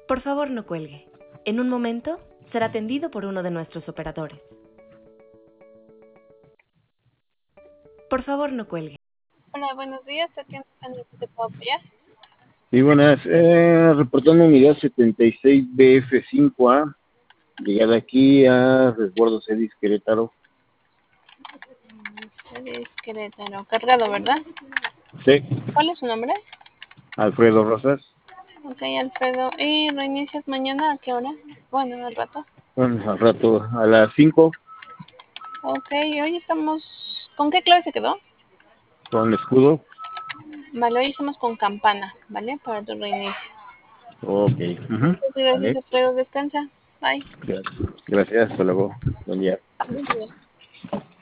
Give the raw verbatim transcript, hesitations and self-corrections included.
Por favor, no cuelgue. En un momento será atendido por uno de nuestros operadores. Por favor, no cuelgue. Hola, buenos días. ¿Te atiende Fanny? ¿Te puedo apoyar? Sí, buenas. Eh, reportando unidad setenta y seis B F cinco A, llegada aquí a Resguardo Cedis, Querétaro. Cedis, Querétaro. Cargado, ¿verdad? Sí. ¿Cuál es su nombre? Alfredo Rosas. Ok, Alfredo. ¿Y reinicias mañana a qué hora? Bueno, al rato. Bueno, al rato, a las cinco, Ok, hoy estamos... ¿Con qué clave se quedó? con escudo. Vale, hoy estamos con campana, ¿vale? Para tu reinicio. Ok. Ujú. Muchas gracias, Vale. Alfredo. Descansa. Bye. Gracias. Hasta luego. Buen día. Buen día.